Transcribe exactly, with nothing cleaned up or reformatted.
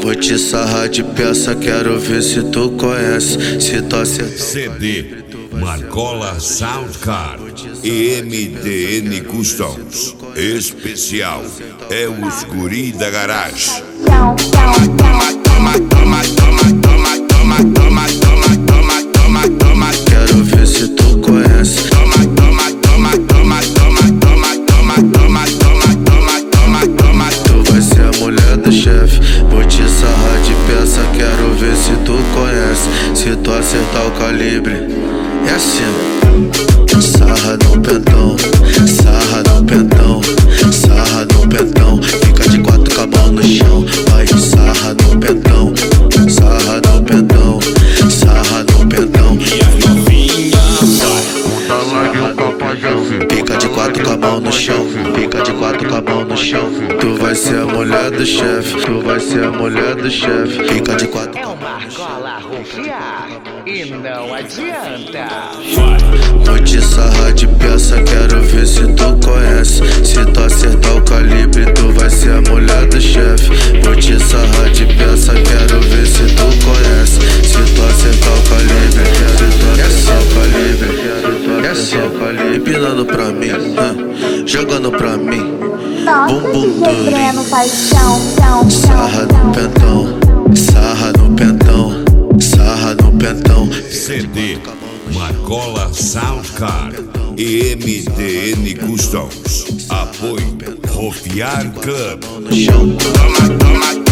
Vou te sarrar de peça, quero ver se tu conhece. Se tu acertar C D Marcola Soundcard e M D N Customs. Especial é os guri da garagem. Toma, toma, toma, toma, toma, toma, toma, toma, toma, toma, toma, toma. Quero ver se tu conhece. Toma, toma, toma, toma, toma, toma, toma, toma, toma, toma, toma, toma. Tu vai ser a mulher do chefe. Vou te sarrar de peça, quero ver se tu conhece. Se tu acertar o calibre, é assim. Sarra no pentão, sarra no pentão, sarra no pentão. Fica de quatro com a mão no chão. Vai, sarra no pentão, sarra no pentão, sarra no pentão. Fica de quatro com a mão no chão, fica de quatro com a mão no chão. Tu vai ser a mulher do chefe, tu vai ser a mulher do chefe. Fica de quatro. É o Marcola Rufiar e não adianta. Vou te sarrar de peça, quero ver se tu conhece. Se tu acertar o calibre, tu vai ser a mulher do chefe. Vou te sarrar de peça, quero ver se tu conhece. Se tu acertar o calibre, quero tu acertar o calibre, quero tu acertar o calibre. Empinando pra mim, huh? Jogando pra mim. Bumbum Breno durinho. faz chão, chão, Sarra no pentão, sarra no pentão, sarra no pentão. C D Marcola Soundcard e M D N Customs. Apoio Rufiar Club. No chão. Toma, toma,